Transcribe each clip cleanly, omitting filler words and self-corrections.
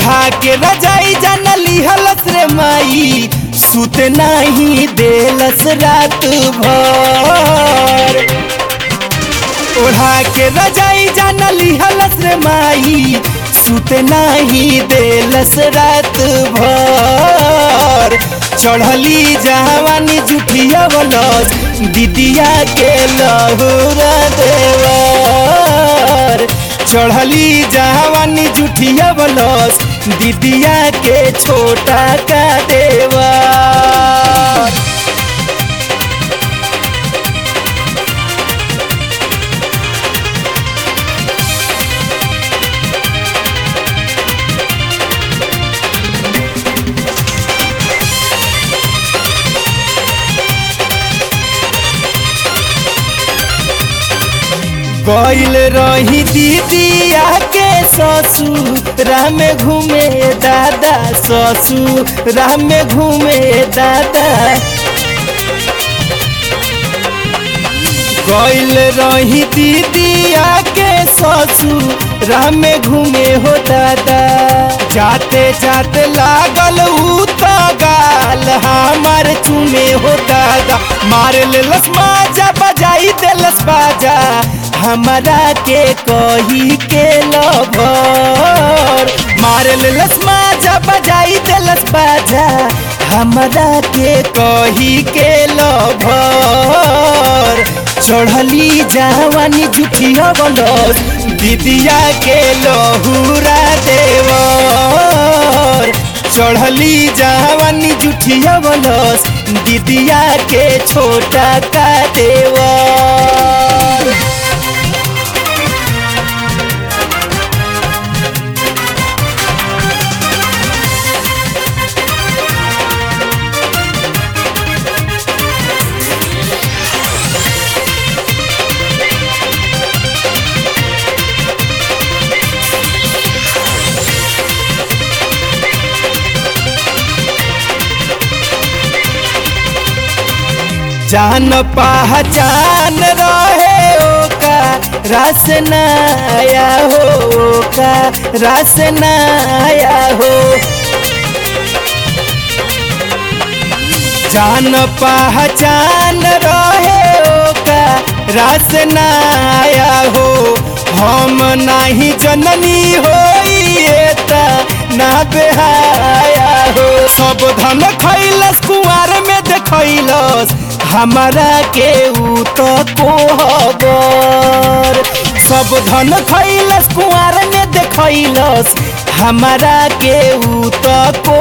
ओढ़ा के रजाई जानली हलस रे माई सुत नहीं देलस रात भर। ओढ़ा के रजाई जानली हलस रे माई सुत नहीं देलस रात भर। चढ़ली जवानी जुठिया बलस दीदिया के लहुरा देवर। चढ़ली जवानी जुठिया बलस दीदिया के छोटा का देवर। गइल रही दीदिया के ससुरा में घूमे दादा, ससुरा में घूमे दादा। गइल रही दीदिया के ससुरा में घूमे हो दादा। जाते जाते लागल उ तो गाल हमार चूमे हो दादा। मार लेलस माजा बजाई देलस बाजा हमरा के कही के लभर। मार लेलस माजा बजाई देलस बाजा हमरा के कही के लभर। चढ़ली जवानी जुठिया बलस दीदिया के लहुरा देवर। चढ़ली जवानी जुठिया बलस दीदिया के छोटा का देवर। जान पहचान रहे ओका रस नया हो, ओका रस नया हो। जान पहचान रहे ओका रस नया हो। हम नहीं जननी होइएता ना बेहाया हो। सब धन खैलस कुआर में देखैलस हमरा के उ तो कोहबर। सब धन खैलस कुआर में देखैलस हमरा के उ तो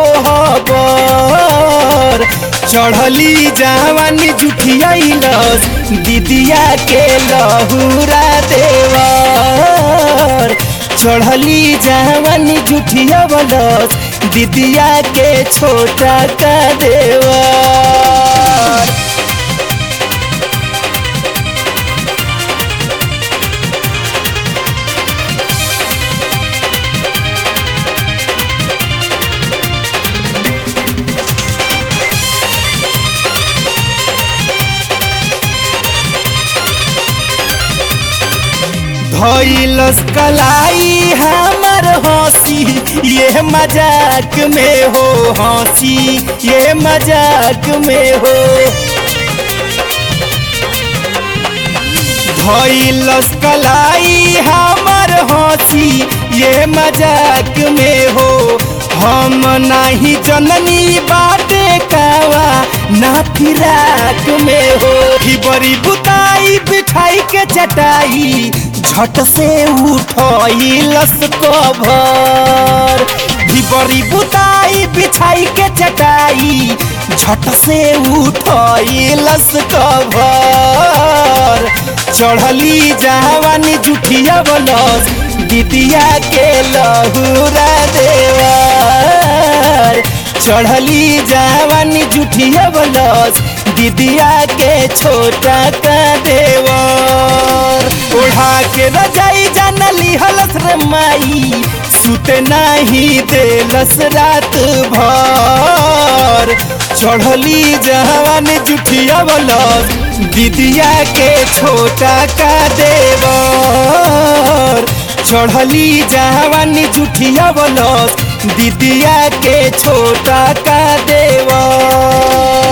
कोहबर। चढ़ली जवानी जुठियाइलस दीदिया के लहुरा देवर। चढ़ली जवानी जुठिया बलस दीदिया के छोटा का देवर। धइलस कलाई हमर हंसी ये मजाक में हो, हंसी ये मजाक में हो। धइलस कलाई हमर हंसी ये मजाक में हो। हम नहीं जननी बाटे कावा ना फिराक में हो। बड़ी बुताई बिठाई के चटाई झट से उठइलस कभर। बड़ी बुताई बिछाई के चटाई झट से उठइलस कभर। चढ़ली जवानी जुठिया बलस दीदिया के लहुरा देवर। चढ़ली जवानी जुठिया बलस दीदिया के छोटा का देवर। ओढ़ा के रजाई जानली हलस रे माई सुत नहीं देलस रात भर। चढ़ली जवानी जुठिया बलस दीदिया के छोटा का देवर। चढ़ली जवानी जुठिया बलस दीदिया के छोटा का देवर।